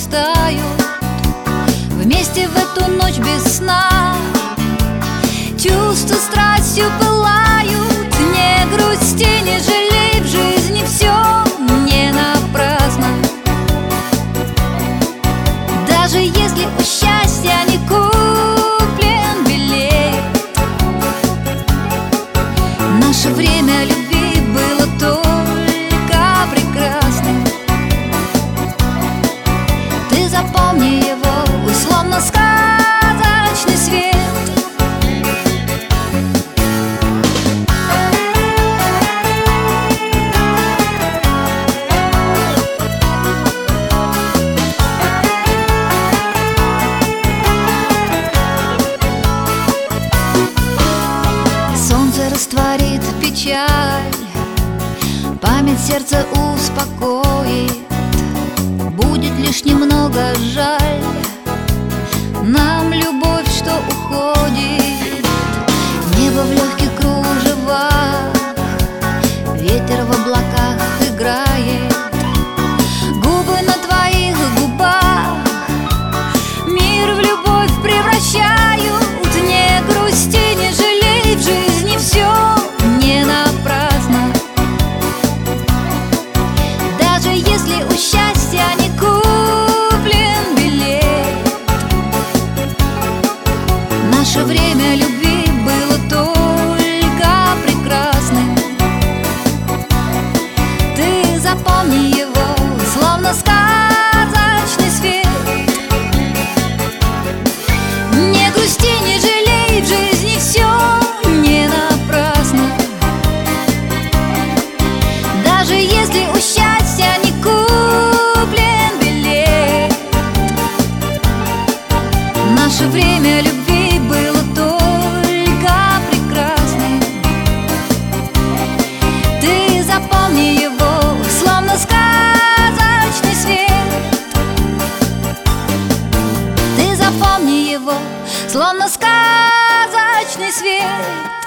растают вместе в эту ночь без сна. Чувства страстью пылают, не грусти, не жалей, в жизни все не напрасно. Даже если у счастья не куплен билет, наше время любви было только прекрасным. Ты запомни его, словно сказочный свет. Солнце растворит печаль, память сердца успокоит. Будет лишь немного жаль нам любовь, что уходит. Небо в легких кружевах, ветер в облаках играет. Губы на твоих губах мир в любовь превращают. Не грусти, не жалей, в жизни все не напрасно. Даже если у счастья не куплен билет, наше время любви было только прекрасным. Ты запомни его, словно сказочный свет. Не грусти, не жалей, в жизни все не напрасно. Даже если у счастья не куплен билет, наше время любви было только прекрасным. Ты запомни его, словно сказочный свет. Ты запомни его, словно сказочный свет.